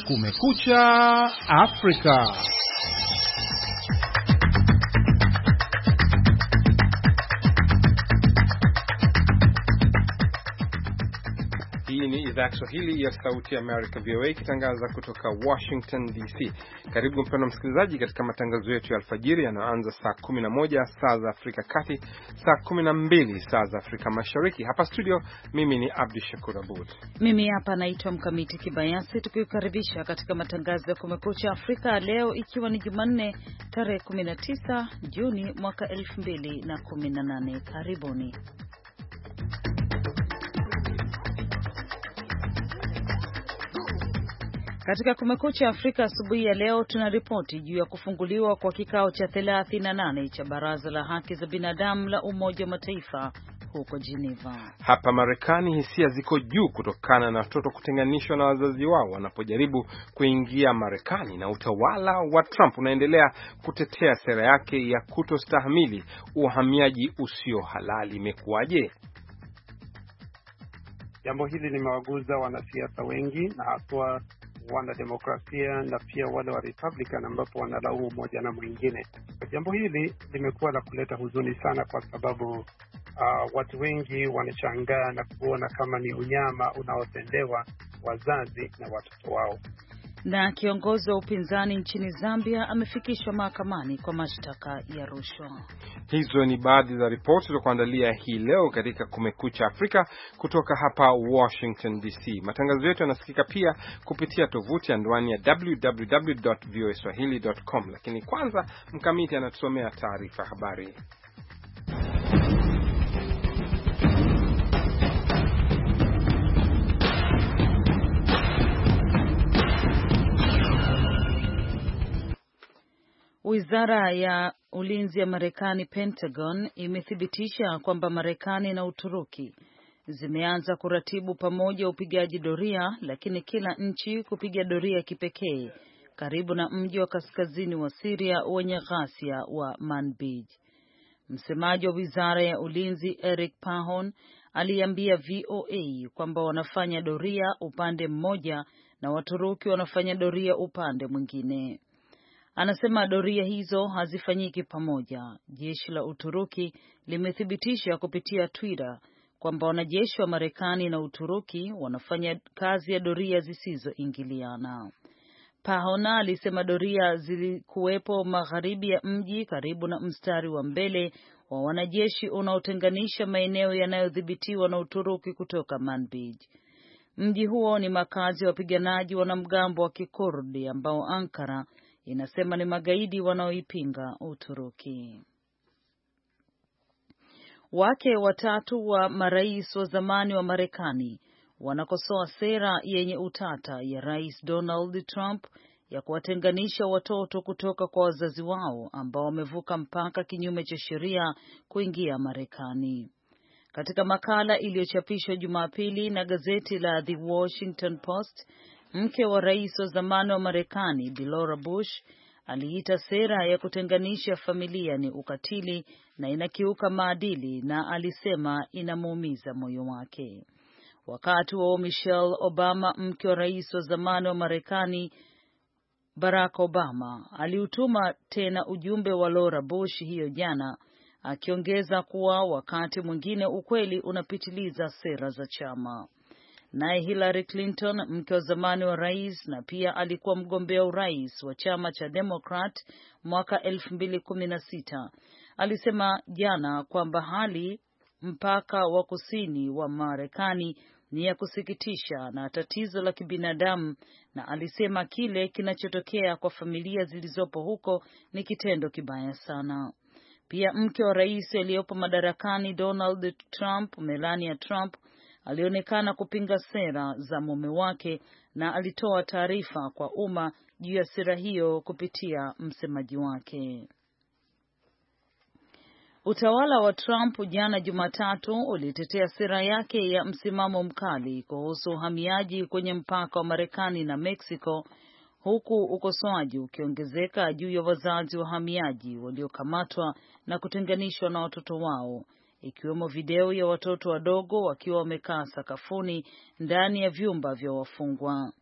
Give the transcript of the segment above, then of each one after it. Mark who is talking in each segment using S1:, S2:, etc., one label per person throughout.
S1: Kumekucha Afrika. Hii ni idhaa ya Kiswahili ya Sauti ya America VOA ikitangaza kutoka Washington DC. Karibu mpendwa msikilizaji katika matangazo yetu ya alfajiri yanayoanza saa 11 saa za Afrika Kati, saa 12 saa za Afrika Mashariki. Hapa studio mimi ni Abdi Shakur Abud.
S2: Mimi hapa naitwa Mkamiti Kibayasi, tukikaribisha katika matangazo ya Kumekucha Afrika leo ikiwa ni Jumanne tarehe 19 Juni mwaka 2018. Karibuni. Katika Kumekucha Afrika asubuhi ya leo tunaripoti juu ya kufunguliwa kwa kikao cha 38 cha Baraza la Haki za Binadamu la Umoja wa Mataifa huko Geneva.
S1: Hapa Marekani hisia ziko juu kutokana na watoto kutenganishwa na wazazi wao wanapojaribu kuingia Marekani, na utawala wa Trump unaendelea kutetea sera yake ya kutostahimili uhamiaji usio halali. Imekuwaje?
S3: Jambo hili limewaguza wanasiasa wengi na haswa wanademokrasia na pia wale wa Republican ambapo wanalaumu moja na mwingine. Jambo hili limekuwa la kuleta huzuni sana kwa sababu watu wengi wanashangaa na kuona kama ni unyama unaotendewa wazazi na watoto wao.
S2: Na kiongozi wa upinzani nchini Zambia amefikishwa mahakamani kwa mashtaka ya rushwa.
S1: Hizo ni baadhi za ripoti za kuandalia hii leo katika Kumekucha Afrika kutoka hapa Washington DC. Matangazo yetu yanasikika pia kupitia tovuti anwani ya www.voaswahili.com. Lakini kwanza Mkamiti anatusomea taarifa habari.
S2: Wizara ya Ulinzi ya Marekani, Pentagon, imethibitisha kwamba Marekani na Uturuki zimeanza kuratibu pamoja upigaji doria, lakini kila nchi kupiga doria kipekee karibu na mji wa kaskazini wa Syria wenye ghasia wa Manbij. Msemaji wa Wizara ya Ulinzi Eric Pahon aliambia VOA kwamba wanafanya doria upande mmoja na Waturuki wanafanya doria upande mwingine. Anasema doria hizo hazifanyiki pamoja. Jeshi la Uturuki limethibitisha kupitia Twitter kwamba wanajeshi wa Marekani na Uturuki wanafanya kazi ya doria zisizoingiliana. Pahona alisema doria zilikuwepo magharibi ya mji karibu na mstari wa mbele wa wanajeshi unaotenganisha maeneo yanayodhibitiwa na Uturuki kutoka Manbij. Mji huo ni makazi ya wapiganaji wanamgambo wa Kikurdi ambao Ankara inasema ni magaidi wanaoipinga Uturuki. Wake watatu wa marais wa zamani wa Marekani wanakosoa sera yenye utata ya Rais Donald Trump ya kuwatenganisha watoto kutoka kwa wazazi wao ambao wamevuka mpaka kinyume cha sheria kuingia Marekani. Katika makala iliyochapishwa Jumapili na gazeti la The Washington Post, mke wa rais wa zamani wa Marekani Laura Bush aliita sera ya kutenganisha familia ni ukatili na inakiuka maadili, na alisema inamuumiza moyo wake. Wakati wa Michelle Obama, mke wa rais wa zamani wa Marekani Barack Obama, aliutuma tena ujumbe wa Laura Bush hiyo jana, akiongeza kuwa wakati mwingine ukweli unapitiliza sera za chama. Naye Hillary Clinton, mke wa zamani wa rais na pia alikuwa mgombea urais wa chama cha Democrat mwaka 2016, alisema jana kwamba hali mpaka wa kusini wa Marekani ni ya kusikitisha na tatizo la kibinadamu, na alisema kile kinachotokea kwa familia zilizopo huko ni kitendo kibaya sana. Pia mke wa rais aliyepo madarakani Donald Trump, Melania Trump, alionekana kupinga sera za mume wake na alitoa taarifa kwa umma juu ya sera hiyo kupitia msemaji wake. Utawala wa Trump jana Jumatatu ulitetea sera yake ya msimamo mkali kuhusu uhamiaji kwenye mpaka wa Marekani na Mexico, huku ukosoaji ukiongezeka juu ya wazazi wahamiaji waliokamatwa na kutenganishwa na watoto wao, ikiwemo video ya watoto wadogo wakiwa wamekaa sakafuni ndani ya vyumba vya wafungwa.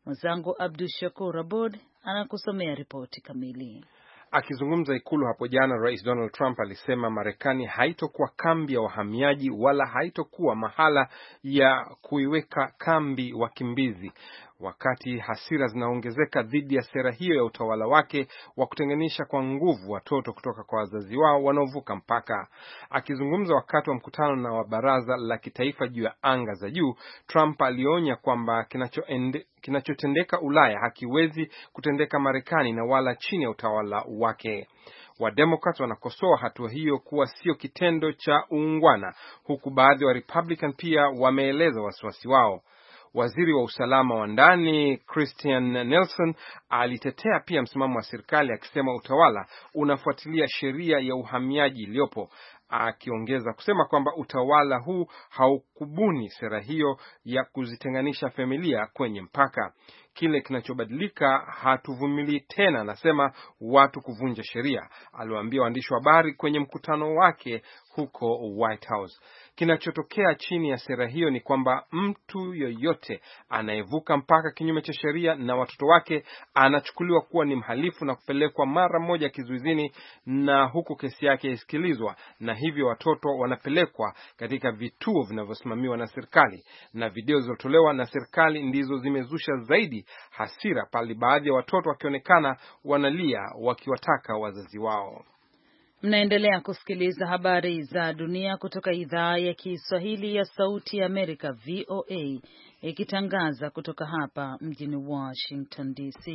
S2: Mwenzangu Abdu Shakur Abud anakusomea ripoti kamili.
S1: Akizungumza Ikulu hapo jana, Rais Donald Trump alisema Marekani haitokuwa kambi ya wahamiaji wala haitokuwa mahala ya kuiweka kambi wakimbizi, wakati hasira zinaongezeka dhidi ya sera hiyo ya utawala wake wa kutenganisha kwa nguvu watoto kutoka kwa wazazi wao wanaovuka mpaka. Akizungumza wakati wa mkutano na wa Baraza la Kitaifa juu ya anga za juu, Trump alionya kwamba kinachotendeka Ulaya hakiwezi kutendeka Marekani na wala chini ya utawala wake. Wademokrat wanakosoa hatua hiyo kuwa sio kitendo cha uungwana, huku baadhi wa Republican pia wameeleza wasiwasi wao. Waziri wa usalama wa ndani Christian Nelson alitetea pia msimamo wa serikali akisema utawala unafuatilia sheria ya uhamiaji iliyopo, akiongeza kusema kwamba utawala huu haukubuni sera hiyo ya kuzitenganisha familia kwenye mpaka. Kile kinachobadilika, hatuvumilii tena, anasema, watu kuvunja sheria, aliwaambia waandishi wa habari kwenye mkutano wake huko White House. Kinachotokea chini ya sera hiyo ni kwamba mtu yoyote anayevuka mpaka kinyume cha sheria na watoto wake anachukuliwa kuwa ni mhalifu na kupelekwa mara moja kizuizini, na huku kesi yake isikilizwa, na hivyo watoto wanapelekwa katika vituo vinavyosimamiwa na serikali. Na video zilizotolewa na serikali ndizo zimezusha zaidi hasira, pale baadhi ya watoto wakionekana wanalia wakiwataka wazazi wao.
S2: Mnaendelea kusikiliza habari za dunia kutoka idhaa ya Kiswahili ya Sauti ya Amerika, VOA, ikitangaza kutoka hapa mjini Washington DC.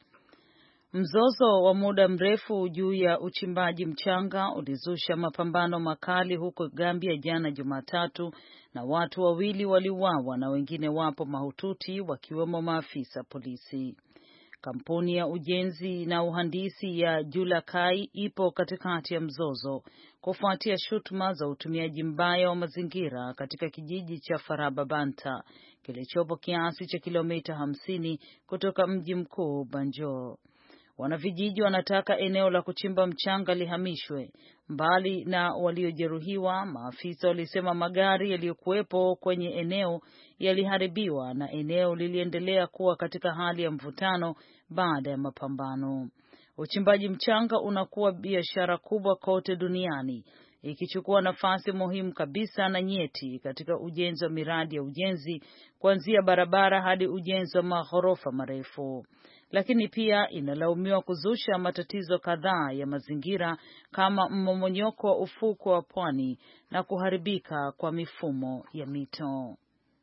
S2: Mzozo wa muda mrefu juu ya uchimbaji mchanga ulizusha mapambano makali huko Gambia jana Jumatatu, na watu wawili waliuawa na wengine wapo mahututi, wakiwemo maafisa polisi. Kampuni ya ujenzi na uhandisi ya Julakai ipo katikati ya mzozo kufuatia shutuma za utumiaji mbaya wa mazingira katika kijiji cha Farababanta kilichopo kiasi cha kilomita 50 kutoka mji mkuu Banjul. Wanavijiji wanataka eneo la kuchimba mchanga lihamishwe. Mbali na waliojeruhiwa, maafisa walisema magari yaliyokuwepo kwenye eneo yaliharibiwa na eneo liliendelea kuwa katika hali ya mvutano baada ya mapambano. Uchimbaji mchanga unakuwa biashara kubwa kote duniani, ikichukua nafasi muhimu kabisa na nyeti katika ujenzi wa miradi ya ujenzi, kuanzia barabara hadi ujenzi wa maghorofa marefu. Lakini pia inalaumiwa kuzusha matatizo kadhaa ya mazingira kama mmomonyoko wa ufuko wa pwani na kuharibika kwa mifumo ya mito.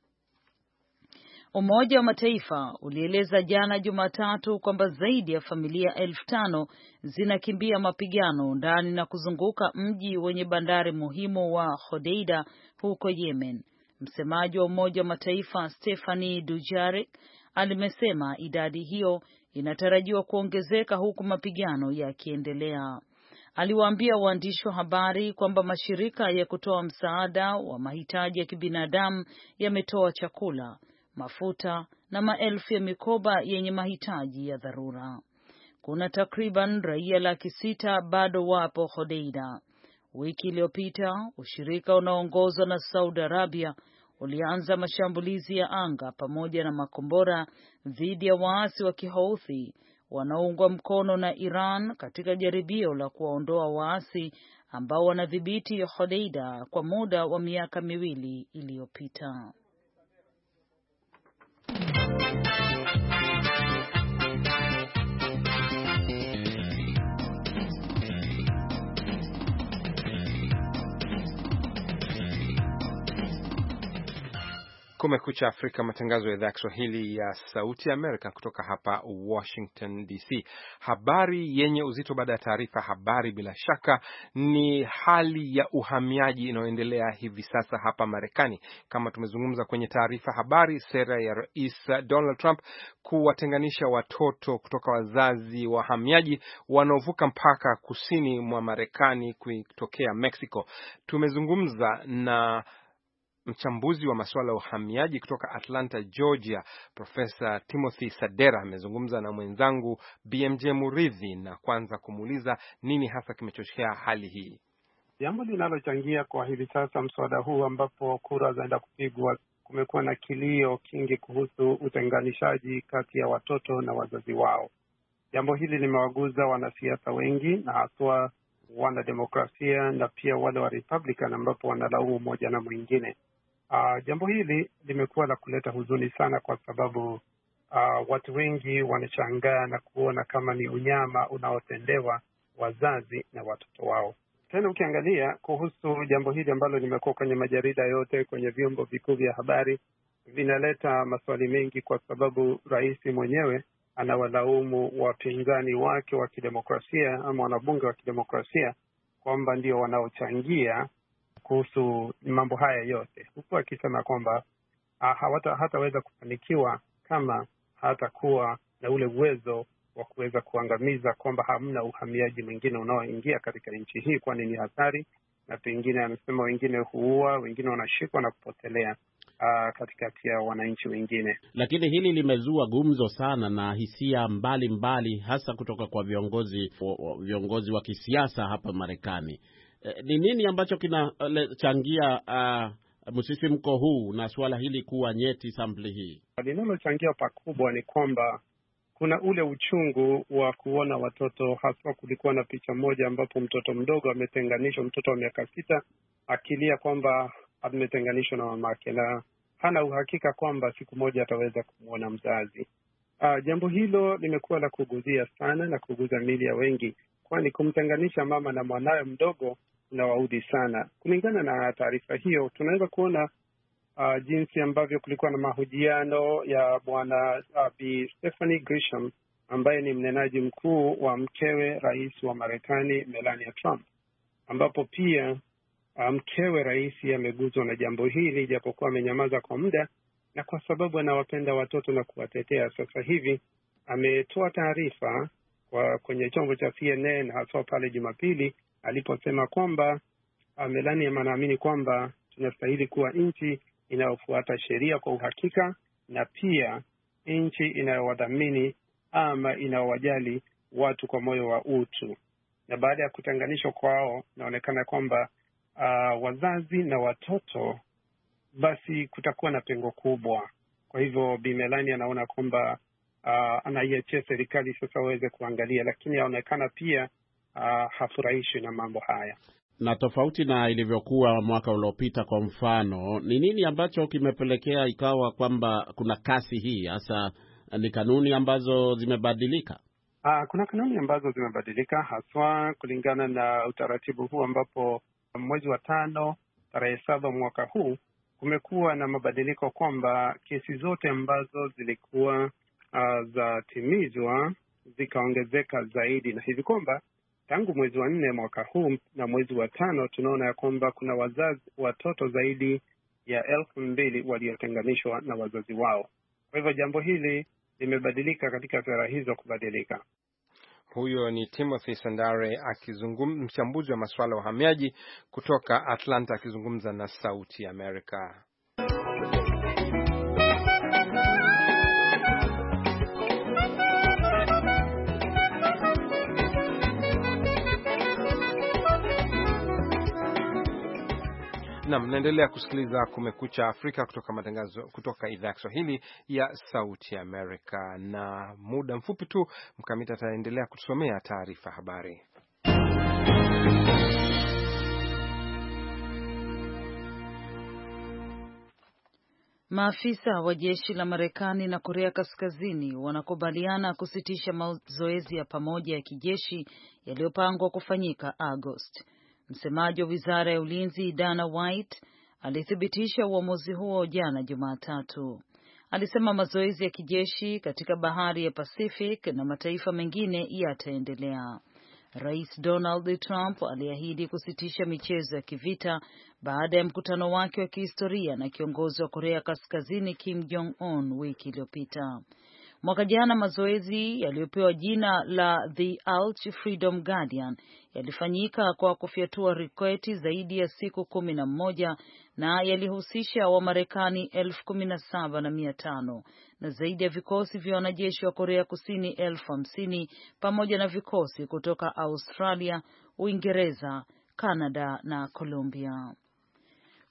S2: Umoja wa Mataifa ulieleza jana Jumatatu kwamba zaidi ya familia 5,000 zinakimbia mapigano ndani na kuzunguka mji wenye bandari muhimu wa Hodeida huko Yemen. Msemaji wa Umoja wa Mataifa Stephanie Dujarric alimesema idadi hiyo inatarajiwa kuongezeka huku mapigano yakiendelea. Aliwaambia waandishi wa habari kwamba mashirika ya kutoa msaada wa mahitaji ya kibinadamu yametoa chakula, mafuta na maelfu ya mikoba yenye mahitaji ya dharura. Kuna takriban raia 600,000 bado wapo Hodeida. Wiki iliyopita, ushirika unaoongozwa na Saudi Arabia ulianza mashambulizi ya anga pamoja na makombora dhidi ya waasi wa Kihouthi wanaoungwa mkono na Iran katika jaribio la kuwaondoa waasi ambao wanadhibiti Hodeida kwa muda wa miaka 2 iliyopita.
S1: Kumekucha Afrika, matangazo ya idhaa ya Kiswahili ya Sauti ya Amerika kutoka hapa Washington DC. Habari yenye uzito baada ya taarifa habari bila shaka ni hali ya uhamiaji inayoendelea hivi sasa hapa Marekani. Kama tumezungumza kwenye taarifa habari, sera ya Rais Donald Trump kuwatenganisha watoto kutoka wazazi wahamiaji wanaovuka mpaka kusini mwa Marekani kutokea Mexico. Tumezungumza na mchambuzi wa masuala ya uhamiaji kutoka Atlanta, Georgia, Profesa Timothy Sadera. Amezungumza na mwenzangu BMJ Muridhi na kwanza kumuuliza nini hasa kimechochea hali hii.
S3: Jambo linalochangia kwa hivi sasa mswada huu ambapo kura zaenda kupigwa kumekuwa na kilio kingi kuhusu utenganishaji kati ya watoto na wazazi wao. Jambo hili limewaguza wanasiasa wengi na haswa wanademokrasia na pia wale wa Republican ambapo wanalaumu moja na mwingine. Jambo hili limekuwa la kuleta huzuni sana kwa sababu watu wengi wanashangaa na kuona kama ni unyama unaotendewa wazazi na watoto wao. Tena ukiangalia kuhusu jambo hili ambalo limekuwa kwenye majarida yote, kwenye vyombo vikuu vya habari, vinaleta maswali mengi kwa sababu rais mwenyewe anawalaumu wapinzani wake wa kidemokrasia ama wanabunge wa kidemokrasia kwamba ndio wanaochangia kuhusu mambo haya yote, huku akisema kwamba hataweza kufanikiwa kama hatakuwa na ule uwezo wa kuweza kuangamiza kwamba hamna uhamiaji mwingine unaoingia katika nchi hii, kwani ni hatari, na pengine amesema wengine huua, wengine wanashikwa na kupotelea katikati ya wananchi wengine.
S4: Lakini hili limezua gumzo sana na hisia mbalimbali, hasa kutoka kwa viongozi wa kisiasa hapa Marekani. Ni nini ambacho kinachangia msisimko huu na suala hili kuwa nyeti sampli hii?
S3: Linalochangia pakubwa ni kwamba kuna ule uchungu wa kuona watoto, hasa kulikuwa na picha moja ambapo mtoto mdogo ametenganishwa, mtoto wa miaka 6 akilia kwamba ametenganishwa na mamake na hana uhakika kwamba siku moja ataweza kumwona mzazi. Jambo hilo limekuwa la kuguzia sana na kuguza miili ya wengi, kwani kumtenganisha mama na mwanawe mdogo unawaudhi sana. Kulingana na taarifa hiyo, tunaweza kuona jinsi ambavyo kulikuwa na mahojiano ya bwana Bi Stephanie Grisham ambaye ni mnenaji mkuu wa mkewe rais wa Marekani Melania Trump, ambapo pia mkewe rais ameguzwa na jambo hili japokuwa amenyamaza kwa muda, na kwa sababu anawapenda watoto na kuwatetea, sasa hivi ametoa taarifa kwenye chombo cha CNN hasa pale Jumapili aliposema kwamba Melania anaamini kwamba tunastahili kuwa nchi inayofuata sheria kwa uhakika na pia nchi inayowadhamini ama inayowajali watu kwa moyo wa utu. Na baada ya kutenganishwa kwao, inaonekana kwamba wazazi na watoto basi kutakuwa na pengo kubwa. Kwa hivyo Bi Melania anaona kwamba anaiachia serikali sasa waweze kuangalia, lakini yaonekana pia hafurahishwi na mambo haya.
S4: Na tofauti na ilivyokuwa mwaka uliopita, kwa mfano, ni nini ambacho kimepelekea ikawa kwamba kuna kasi hii? Hasa ni kanuni ambazo zimebadilika.
S3: Kuna kanuni ambazo zimebadilika haswa kulingana na utaratibu huu, ambapo mwezi wa 5 tarehe 7 mwaka huu kumekuwa na mabadiliko kwamba kesi zote ambazo zilikuwa zatimizwa zikaongezeka zaidi, na hivi kwamba tangu mwezi wa 4 mwaka huu na mwezi wa 5 tunaona ya kwamba kuna watoto zaidi ya 2,000 waliotenganishwa na wazazi wao. Kwa hivyo jambo hili limebadilika katika sera hizo kubadilika.
S1: Huyo ni Timothy Sandare mchambuzi wa masuala ya uhamiaji kutoka Atlanta akizungumza na Sauti ya Amerika. Na mnaendelea kusikiliza Kumekucha Afrika kutoka matangazo kutoka idhaa ya Kiswahili ya Sauti ya Amerika, na muda mfupi tu Mkamita ataendelea kutusomea taarifa habari.
S2: Maafisa wa jeshi la Marekani na Korea Kaskazini wanakubaliana kusitisha mazoezi ya pamoja ya kijeshi yaliyopangwa kufanyika Agosti. Msemaji wa Wizara ya Ulinzi Dana White alithibitisha uamuzi huo jana Jumatatu. Alisema mazoezi ya kijeshi katika bahari ya Pacific na mataifa mengine yataendelea. Rais Donald Trump aliahidi kusitisha michezo ya kivita baada ya mkutano wake wa kihistoria na kiongozi wa Korea Kaskazini Kim Jong-un wiki iliyopita. Mwaka jana mazoezi yaliyopewa jina la The Alch Freedom Guardian yalifanyika kwa kufyatua roketi zaidi ya siku 11 na yalihusisha Wamarekani 17,500 na zaidi ya vikosi vya wanajeshi wa Korea Kusini 50,000 pamoja na vikosi kutoka Australia, Uingereza, Canada na Colombia.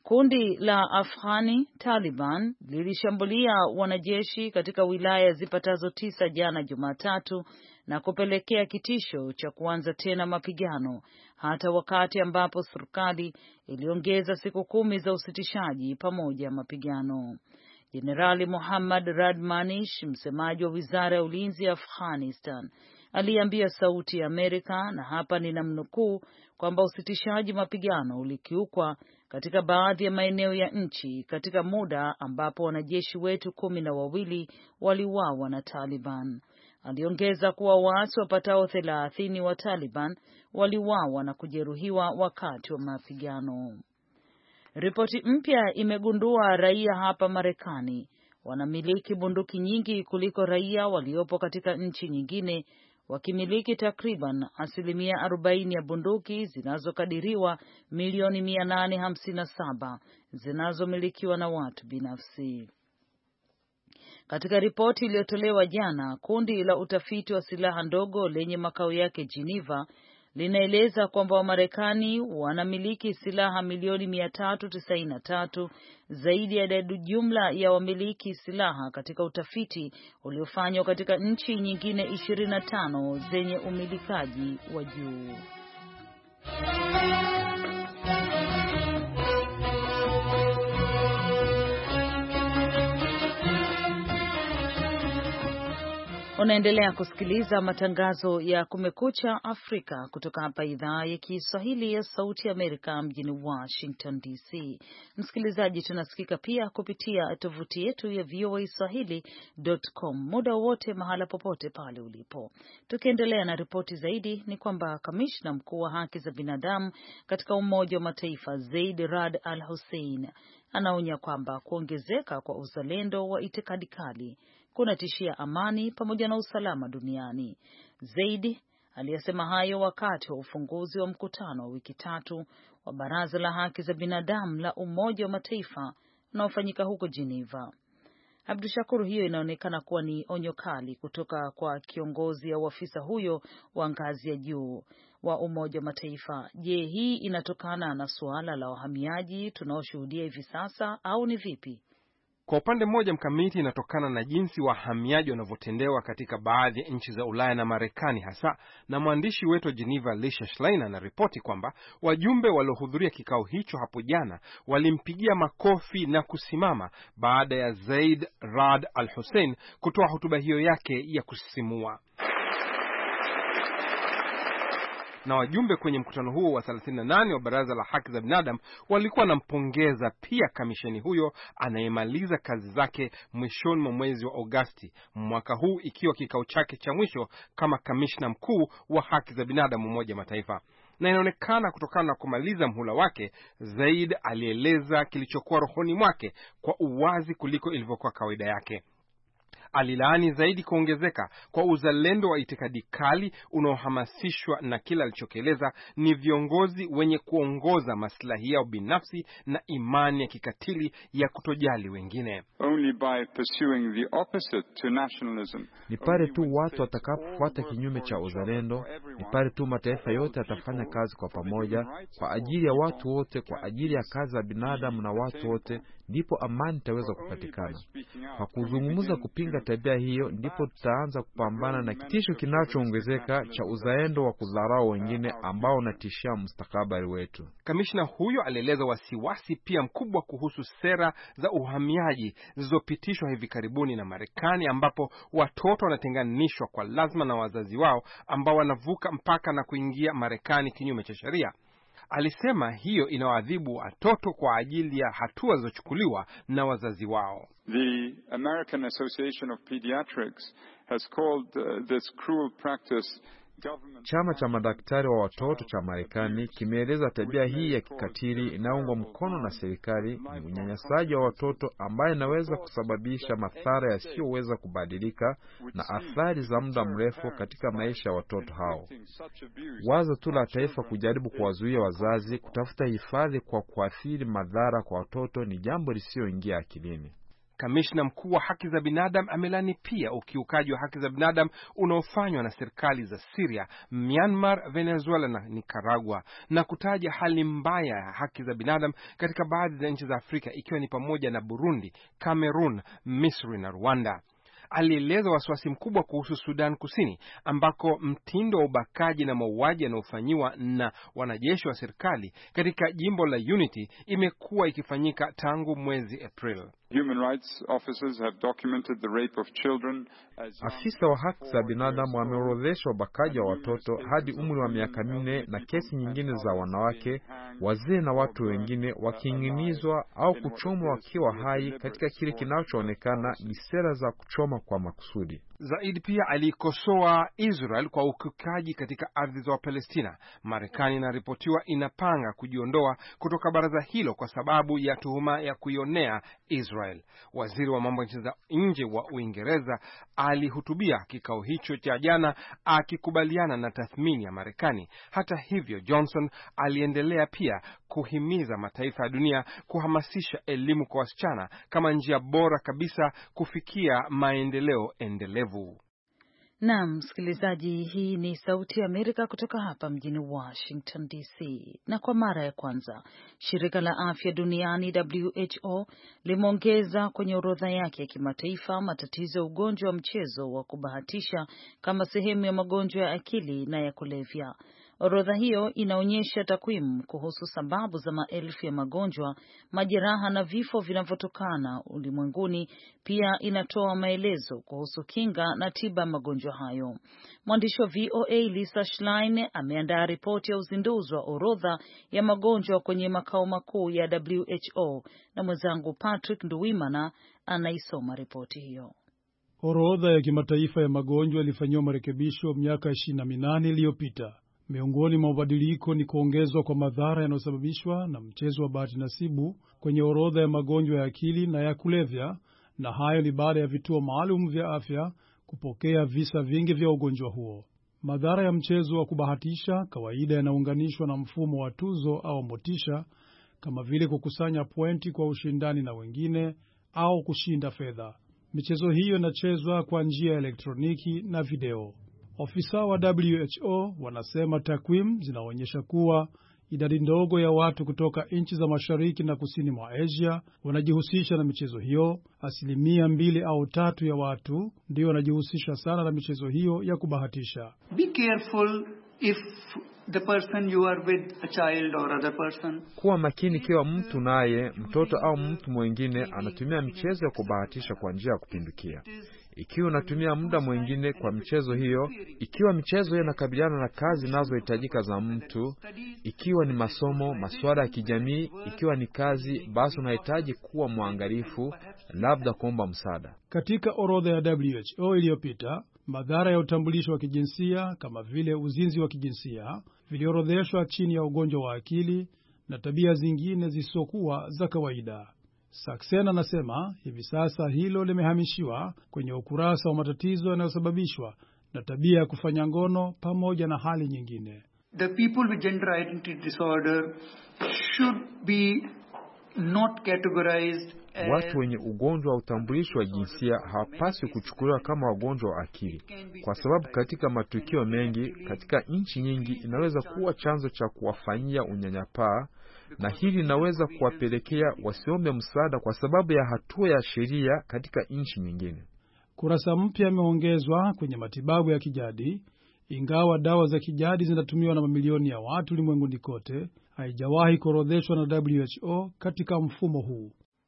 S2: Kundi la Afghani Taliban lilishambulia wanajeshi katika wilaya zipatazo 9 jana Jumatatu na kupelekea kitisho cha kuanza tena mapigano hata wakati ambapo serikali iliongeza siku 10 za usitishaji pamoja mapigano. Jenerali Muhammad Radmanish, msemaji wa Wizara ya Ulinzi ya Afghanistan, aliambia Sauti ya Amerika, na hapa ninamnukuu, kwamba usitishaji mapigano ulikiukwa katika baadhi ya maeneo ya nchi katika muda ambapo wanajeshi wetu 12 waliuawa na Taliban. Aliongeza kuwa waasi wapatao 30 wa Taliban waliuawa na kujeruhiwa wakati wa mapigano. Ripoti mpya imegundua raia hapa Marekani wanamiliki bunduki nyingi kuliko raia waliopo katika nchi nyingine, wakimiliki takriban 40% ya bunduki zinazokadiriwa milioni 857 zinazomilikiwa na watu binafsi. Katika ripoti iliyotolewa jana, kundi la utafiti wa silaha ndogo lenye makao yake Geneva linaeleza kwamba Wamarekani wanamiliki silaha milioni 393, zaidi ya idadi jumla ya wamiliki silaha katika utafiti uliofanywa katika nchi nyingine 25 zenye umilikaji wa juu. Unaendelea kusikiliza matangazo ya Kumekucha Afrika kutoka hapa idhaa ya Kiswahili ya Sauti ya Amerika mjini Washington DC. Msikilizaji, tunasikika pia kupitia tovuti yetu ya voaswahili.com muda wote mahala popote pale ulipo. Tukiendelea na ripoti zaidi, ni kwamba kamishna mkuu wa haki za binadamu katika Umoja wa Mataifa Zeid Rad Al Hussein anaonya kwamba kuongezeka kwa uzalendo wa itikadi kali kunatishia amani pamoja na usalama duniani. Zaidi aliyesema hayo wakati wa ufunguzi wa mkutano wa wiki 3 wa Baraza la Haki za Binadamu la Umoja wa Mataifa unaofanyika huko Geneva. Abdushakur, hiyo inaonekana kuwa ni onyo kali kutoka kwa kiongozi au afisa huyo wa ngazi ya juu wa Umoja wa Mataifa. Je, hii inatokana na suala la wahamiaji tunaoshuhudia hivi sasa au ni vipi?
S1: Kwa upande mmoja, Mkamiti, inatokana na jinsi wahamiaji wanavyotendewa katika baadhi ya nchi za Ulaya na Marekani hasa, na mwandishi wetu wa Geneva Lisa Schlein anaripoti kwamba wajumbe waliohudhuria kikao hicho hapo jana walimpigia makofi na kusimama baada ya Zeid Rad Al Hussein kutoa hotuba hiyo yake ya kusisimua. Na wajumbe kwenye mkutano huo wa 38 wa Baraza la Haki za Binadamu walikuwa wanampongeza pia kamisheni huyo anayemaliza kazi zake mwishoni mwa mwezi wa Agosti mwaka huu, ikiwa kikao chake cha mwisho kama kamishna mkuu wa haki za binadamu Umoja wa Mataifa. Na inaonekana kutokana na kumaliza mhula wake, Zaid alieleza kilichokuwa rohoni mwake kwa uwazi kuliko ilivyokuwa kawaida yake. Alilaani zaidi kuongezeka kwa uzalendo wa itikadi kali unaohamasishwa na kila alichokieleza ni viongozi wenye kuongoza maslahi yao binafsi na imani ya kikatili ya kutojali wengine.
S5: Ni pale tu watu watakapofuata kinyume cha uzalendo, ni pale tu mataifa yote yatafanya kazi kwa pamoja kwa ajili ya watu wote, kwa ajili ya kazi za binadamu na watu wote, ndipo amani itaweza kupatikana. Kwa kuzungumza kupinga tabia hiyo, ndipo tutaanza kupambana na kitisho kinachoongezeka cha uzalendo wa kudharau wengine ambao unatishia mustakabali wetu.
S1: Kamishna huyo alieleza wasiwasi pia mkubwa kuhusu sera za uhamiaji zilizopitishwa hivi karibuni na Marekani, ambapo watoto wanatenganishwa kwa lazima na wazazi wao ambao wanavuka mpaka na kuingia Marekani kinyume cha sheria. Alisema hiyo inawaadhibu watoto kwa ajili ya hatua zilizochukuliwa na wazazi wao.
S6: The American Association of Pediatrics has called this cruel practice.
S5: Chama cha madaktari wa watoto cha Marekani kimeeleza tabia hii ya kikatili inayoungwa mkono na serikali ni unyanyasaji wa watoto ambaye inaweza kusababisha madhara yasiyoweza kubadilika na athari za muda mrefu katika maisha ya watoto hao. Wazo tu la taifa kujaribu kuwazuia wazazi kutafuta hifadhi kwa kuathiri madhara kwa watoto ni jambo lisiyoingia akilini.
S1: Kamishna mkuu wa haki za binadamu amelani pia ukiukaji wa haki za binadamu unaofanywa na serikali za Syria, Myanmar, Venezuela na Nicaragua, na kutaja hali mbaya ya haki za binadamu katika baadhi za nchi za Afrika ikiwa ni pamoja na Burundi, Cameroon, Misri na Rwanda. Alieleza wasiwasi mkubwa kuhusu Sudan Kusini ambako mtindo wa ubakaji na mauaji yanayofanyiwa na wanajeshi wa serikali katika jimbo la Unity imekuwa ikifanyika tangu mwezi April.
S6: Human rights officers have documented the rape of children.
S5: Afisa wa haki za binadamu wameorodhesha ubakaji wa watoto hadi umri wa miaka 4 na kesi nyingine za wanawake, wazee na watu wengine waking'inizwa au kuchomwa wakiwa hai katika kile kinachoonekana ni sera za kuchoma kwa makusudi.
S1: Zaidi pia alikosoa Israel kwa ukiukaji katika ardhi za Palestina. Marekani inaripotiwa inapanga kujiondoa kutoka baraza hilo kwa sababu ya tuhuma ya kuionea Israel. Waziri wa mambo ya nje wa Uingereza alihutubia kikao hicho cha jana akikubaliana na tathmini ya Marekani. Hata hivyo, Johnson aliendelea pia kuhimiza mataifa ya dunia kuhamasisha elimu kwa wasichana kama njia bora kabisa kufikia maendeleo endelevu.
S2: Naam, msikilizaji, hii ni Sauti ya Amerika kutoka hapa mjini Washington DC. Na kwa mara ya kwanza, Shirika la Afya Duniani WHO limeongeza kwenye orodha yake ya kimataifa matatizo ya ugonjwa wa mchezo wa kubahatisha kama sehemu ya magonjwa ya akili na ya kulevya. Orodha hiyo inaonyesha takwimu kuhusu sababu za maelfu ya magonjwa, majeraha na vifo vinavyotokana ulimwenguni. Pia inatoa maelezo kuhusu kinga na tiba magonjwa hayo. Mwandishi wa VOA Lisa Schlein ameandaa ripoti ya uzinduzi wa orodha ya magonjwa kwenye makao makuu ya WHO na mwenzangu Patrick Nduwimana anaisoma ripoti hiyo.
S7: Orodha ya kimataifa ya magonjwa ilifanywa marekebisho miaka 28 iliyopita. Miongoni mwa mabadiliko ni kuongezwa kwa madhara yanayosababishwa na mchezo wa bahati nasibu kwenye orodha ya magonjwa ya akili na ya kulevya, na hayo ni baada ya vituo maalum vya afya kupokea visa vingi vya ugonjwa huo. Madhara ya mchezo wa kubahatisha kawaida yanaunganishwa na mfumo wa tuzo au motisha, kama vile kukusanya pointi kwa ushindani na wengine au kushinda fedha. Michezo hiyo inachezwa kwa njia ya elektroniki na video. Ofisa wa WHO wanasema takwimu zinaonyesha kuwa idadi ndogo ya watu kutoka nchi za mashariki na kusini mwa Asia wanajihusisha na michezo hiyo. 2 au 3 ya watu ndio wanajihusisha sana na michezo hiyo ya kubahatisha.
S8: Be careful if the person you are with, a child or other person.
S5: Kuwa makini kiwa mtu naye, mtoto au mtu mwingine anatumia michezo ya kubahatisha kwa njia ya kupindukia. Ikiwa unatumia muda mwingine kwa michezo hiyo, ikiwa michezo hiyo inakabiliana na kazi zinazohitajika za mtu, ikiwa ni masomo, masuala ya kijamii, ikiwa ni kazi, basi unahitaji kuwa mwangalifu, labda kuomba msaada.
S7: Katika orodha ya WHO iliyopita, madhara ya utambulisho wa kijinsia kama vile uzinzi wa kijinsia viliorodheshwa chini ya ugonjwa wa akili na tabia zingine zisizokuwa za kawaida. Saxena anasema hivi sasa hilo limehamishiwa kwenye ukurasa wa matatizo yanayosababishwa na tabia ya kufanya ngono pamoja na hali nyingine.
S8: The people with gender identity disorder should be not categorized.
S5: Watu wenye ugonjwa wa utambulisho wa jinsia hawapaswi kuchukuliwa kama wagonjwa wa akili, kwa sababu katika matukio mengi katika nchi nyingi inaweza kuwa chanzo cha kuwafanyia unyanyapaa, na hili linaweza kuwapelekea wasiombe msaada kwa sababu ya hatua ya sheria katika nchi nyingine.
S7: Kurasa mpya imeongezwa kwenye matibabu ya kijadi. Ingawa dawa za kijadi zinatumiwa na mamilioni ya watu ulimwenguni kote, haijawahi kuorodheshwa na WHO katika mfumo huu.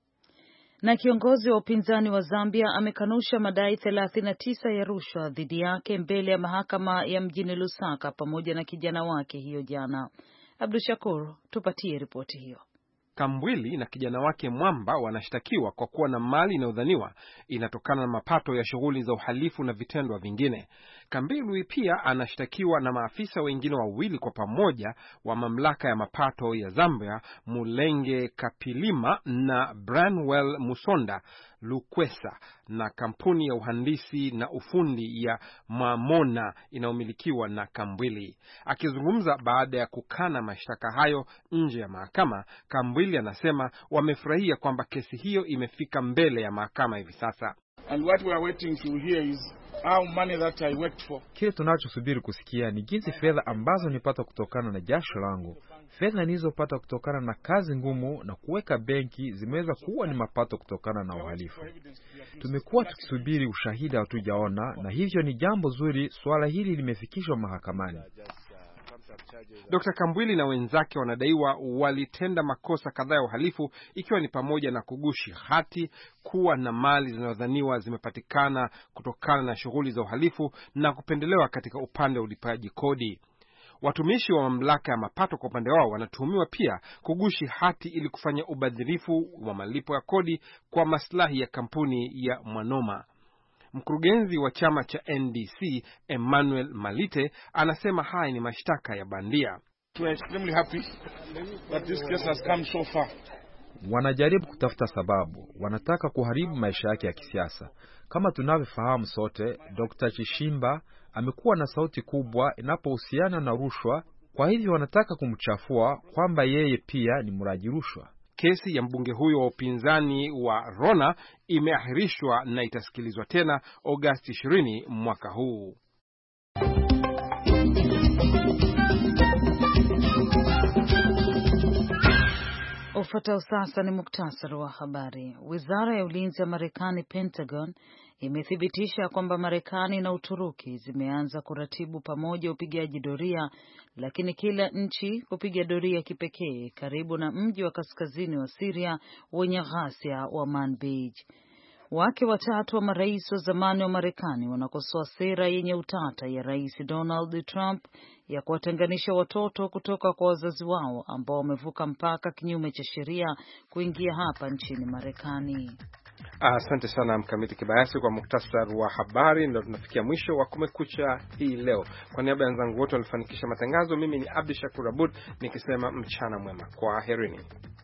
S2: Na kiongozi wa upinzani wa Zambia amekanusha madai 39 ya rushwa dhidi yake mbele ya mahakama ya mjini Lusaka pamoja na kijana wake hiyo jana. Abdul Shakur, tupatie ripoti hiyo.
S1: Kambwili na kijana wake Mwamba wanashtakiwa kwa kuwa na mali inayodhaniwa inatokana na mapato ya shughuli za uhalifu na vitendo vingine. Kambwili pia anashtakiwa na maafisa wengine wawili kwa pamoja wa mamlaka ya mapato ya Zambia, Mulenge Kapilima na Branwell Musonda. Lukwesa na kampuni ya uhandisi na ufundi ya Mamona inayomilikiwa na Kambwili. Akizungumza baada ya kukana mashtaka hayo nje ya mahakama, Kambwili anasema wamefurahia kwamba kesi hiyo imefika mbele ya mahakama hivi sasa.
S9: And what we are waiting to hear is how money that I worked for.
S5: Kile tunachosubiri kusikia ni jinsi fedha ambazo nipata kutokana na jasho langu, fedha nilizopata kutokana na kazi ngumu na kuweka benki zimeweza kuwa ni mapato kutokana na uhalifu. Tumekuwa tukisubiri ushahidi hatujaona, na hivyo ni jambo zuri swala hili limefikishwa mahakamani.
S1: Dr. Kambwili na wenzake wanadaiwa walitenda makosa kadhaa ya uhalifu, ikiwa ni pamoja na kugushi hati, kuwa na mali zinazodhaniwa zimepatikana kutokana na shughuli za uhalifu na kupendelewa katika upande wa ulipaji kodi. Watumishi wa mamlaka ya mapato kwa upande wao wanatuhumiwa pia kugushi hati ili kufanya ubadhirifu wa malipo ya kodi kwa maslahi ya kampuni ya Mwanoma. Mkurugenzi wa chama cha NDC Emmanuel Malite anasema haya ni mashtaka ya bandia.
S9: We are extremely happy that this case has come so far.
S5: Wanajaribu kutafuta sababu, wanataka kuharibu maisha yake ya kisiasa. Kama tunavyofahamu sote, Dr. Chishimba amekuwa na sauti kubwa inapohusiana na rushwa, kwa hivyo wanataka kumchafua kwamba yeye pia ni mraji rushwa.
S1: Kesi ya mbunge huyo wa upinzani wa Rona imeahirishwa na itasikilizwa tena Agosti 20 mwaka huu.
S2: Ufuatao sasa ni muktasari wa habari. Wizara ya ulinzi ya Marekani, Pentagon, imethibitisha kwamba Marekani na Uturuki zimeanza kuratibu pamoja upigaji doria, lakini kila nchi kupiga doria kipekee karibu na mji wa kaskazini wa Syria wenye ghasia wa Manbij. Wake watatu wa marais wa zamani wa Marekani wanakosoa sera yenye utata ya Rais Donald Trump ya kuwatenganisha watoto kutoka kwa wazazi wao ambao wamevuka mpaka kinyume cha sheria kuingia hapa nchini Marekani.
S1: Asante sana Mkamiti Kibayasi kwa muktasari wa habari. Ndio tunafikia mwisho wa Kumekucha hii leo. Kwa niaba ya wenzangu wote walifanikisha matangazo, mimi ni Abdi Shakur Abud nikisema mchana mwema. Kwaherini.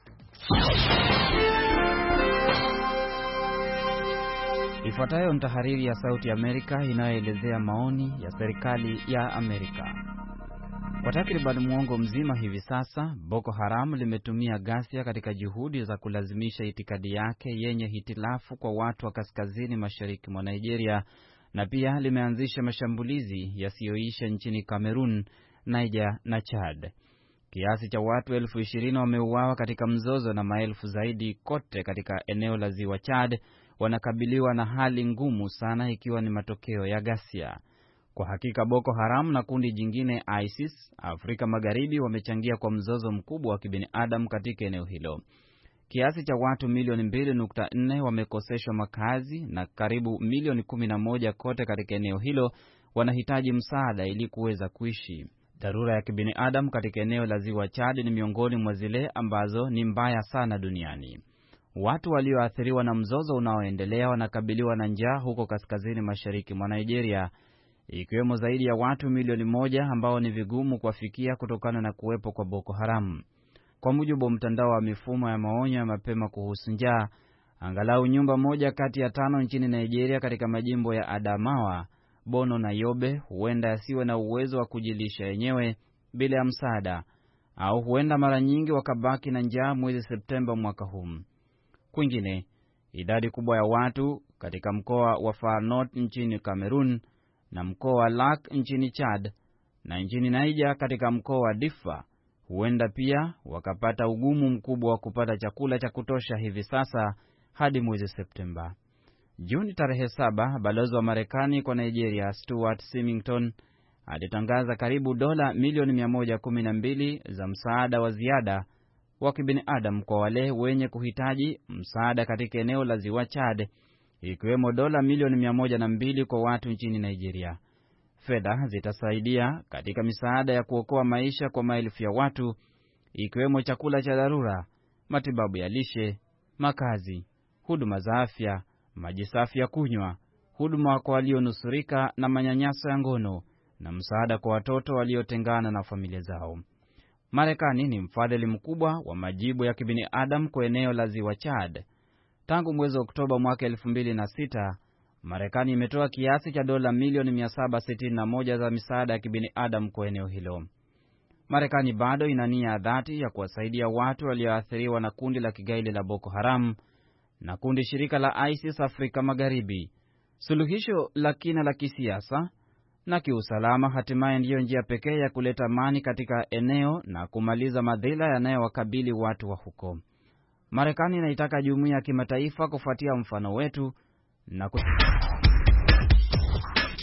S10: Ifuatayo ni tahariri ya Sauti ya Amerika inayoelezea maoni ya serikali ya Amerika. Kwa takriban muongo mzima hivi sasa, Boko Haram limetumia ghasia katika juhudi za kulazimisha itikadi yake yenye hitilafu kwa watu wa kaskazini mashariki mwa Nigeria, na pia limeanzisha mashambulizi yasiyoisha nchini Cameroon, Niger na Chad. Kiasi cha watu 20,000 wameuawa katika mzozo na maelfu zaidi kote katika eneo la Ziwa Chad wanakabiliwa na hali ngumu sana, ikiwa ni matokeo ya ghasia. Kwa hakika Boko Haram na kundi jingine ISIS Afrika Magharibi wamechangia kwa mzozo mkubwa wa kibinadamu katika eneo hilo. Kiasi cha watu milioni 2.4 wamekoseshwa makazi na karibu milioni 11 kote katika eneo hilo wanahitaji msaada ili kuweza kuishi. Dharura ya kibinadamu katika eneo la Ziwa Chad ni miongoni mwa zile ambazo ni mbaya sana duniani. Watu walioathiriwa na mzozo unaoendelea wanakabiliwa na njaa huko kaskazini mashariki mwa Nigeria, ikiwemo zaidi ya watu milioni 1 ambao ni vigumu kuwafikia kutokana na kuwepo kwa Boko Haram. Kwa mujibu wa mtandao wa mifumo ya maonyo ya mapema kuhusu njaa, angalau nyumba moja kati ya 5 nchini Nigeria katika majimbo ya Adamawa, Bono na Yobe huenda yasiwe na uwezo wa kujilisha yenyewe bila ya msaada, au huenda mara nyingi wakabaki na njaa mwezi Septemba mwaka huu. Kwingine, idadi kubwa ya watu katika mkoa wa Far North nchini Cameroon na mkoa wa Lak nchini Chad na nchini Niger katika mkoa wa Diffa huenda pia wakapata ugumu mkubwa wa kupata chakula cha kutosha hivi sasa hadi mwezi Septemba. Juni tarehe 7, balozi wa Marekani kwa Nigeria Stuart Simington alitangaza karibu dola milioni 112 za msaada wa ziada wa kibinadamu kwa wale wenye kuhitaji msaada katika eneo la Ziwa Chad, ikiwemo dola milioni 102 kwa watu nchini Nigeria. Fedha zitasaidia katika misaada ya kuokoa maisha kwa maelfu ya watu, ikiwemo chakula cha dharura, matibabu ya lishe, makazi, huduma za afya, maji safi ya kunywa, huduma kwa walionusurika na manyanyaso ya ngono, na msaada kwa watoto waliotengana na familia zao. Marekani ni mfadhili mkubwa wa majibu ya kibinadamu kwa eneo la Ziwa Chad. Tangu mwezi Oktoba mwaka 2006, Marekani imetoa kiasi cha dola milioni 761 za misaada ya kibinadamu kwa eneo hilo. Marekani bado ina nia dhati ya kuwasaidia watu walioathiriwa na kundi la kigaidi la Boko Haram na kundi shirika la ISIS Afrika Magharibi. Suluhisho la kina la kisiasa na kiusalama hatimaye ndiyo njia pekee ya kuleta amani katika eneo na kumaliza madhila yanayowakabili watu wa huko. Marekani inaitaka jumuiya ya kimataifa kufuatia mfano wetu na